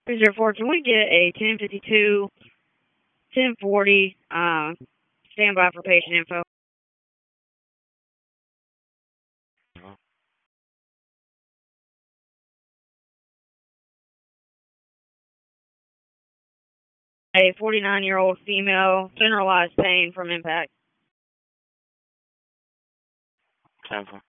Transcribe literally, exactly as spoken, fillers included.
three zero four, can we get a ten fifty-two, ten forty, uh, standby for patient info? A forty-nine-year-old female, generalized pain from impact. Ten four.